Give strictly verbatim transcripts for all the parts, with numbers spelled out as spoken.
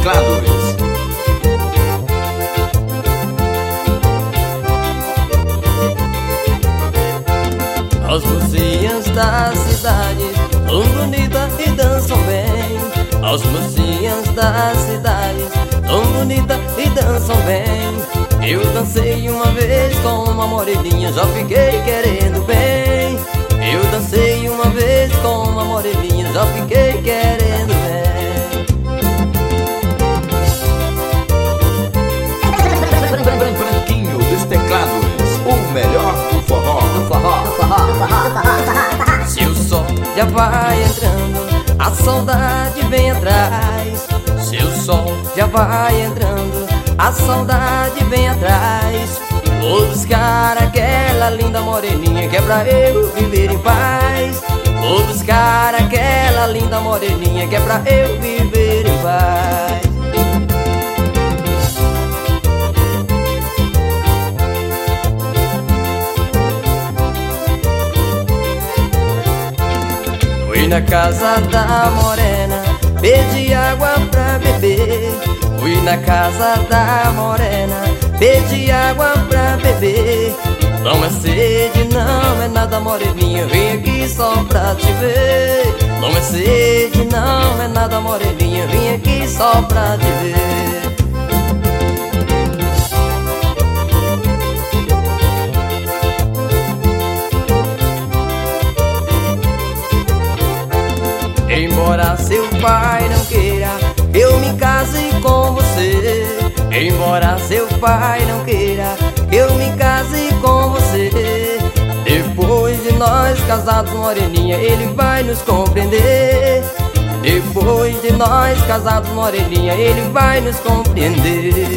teclados. As mocinhas da cidade tão bonitas e dançam bem. As mocinhas da cidade tão bonitas e dançam bem. Eu dancei uma vez com uma moreninha, já fiquei querendo bem. Eu dancei uma vez com uma moreninha, já fiquei querendo bem. Branquinho dos teclados, o melhor do forró. Do forró, do forró, do forró, do forró, do forró. Se o sol já vai entrando, a saudade vem atrás. Se o sol já vai entrando, a saudade vem atrás. Vou buscar aquela linda moreninha que é pra eu viver em paz. Vou buscar aquela linda moreninha que é pra eu viver em paz. Fui na casa da morena, pedi água pra beber. Fui na casa da morena, pedi água pra beber. Não é sede, não é nada, moreninha, vim aqui só pra te ver. Não é sede, não é nada, moreninha, vim aqui só pra te ver. Embora seu pai não queira eu me case com você, embora seu pai não queira eu me case com você, depois de nós casados, moreninha, ele vai nos compreender. Depois de nós casados, moreninha, ele vai nos compreender.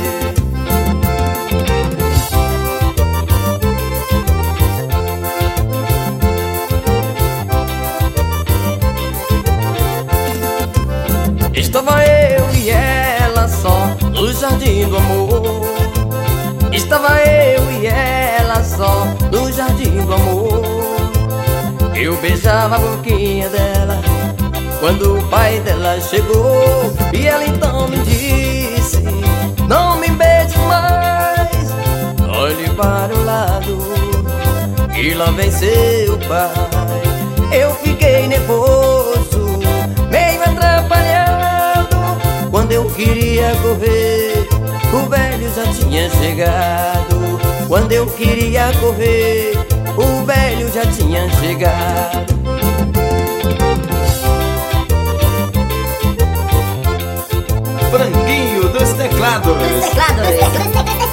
Estava eu e ela só no jardim do amor. Estava eu e ela só no jardim do amor. Eu beijava a boquinha dela quando o pai dela chegou. E ela então me disse: não me beije mais, olhe para o lado, e lá vem seu pai. Eu fiquei nervoso, meio atrapalhado. Quando eu queria correr, o velho já tinha chegado. Quando eu queria correr, o velho já tinha chegado. Branquinho dos teclados. Dos teclados.